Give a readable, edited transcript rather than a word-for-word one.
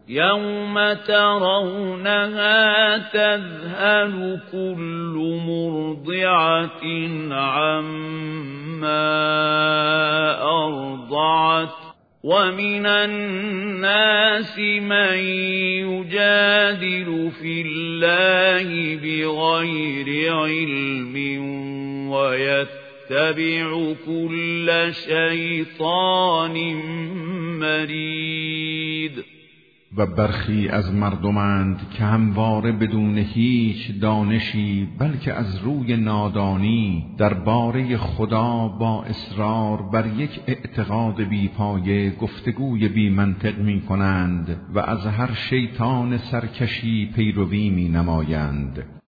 يوم ترونها تذهل كل مرضعة عما أرضعت ومن الناس من يجادل في الله بغير علم ويتبع كل شيطان مرید. و برخی از مردمند که همواره بدون هیچ دانشی بلکه از روی نادانی درباره خدا با اصرار بر یک اعتقاد بی‌پایه گفتگوی بی منطق می کنند و از هر شیطان سرکشی پیروی می نمایند.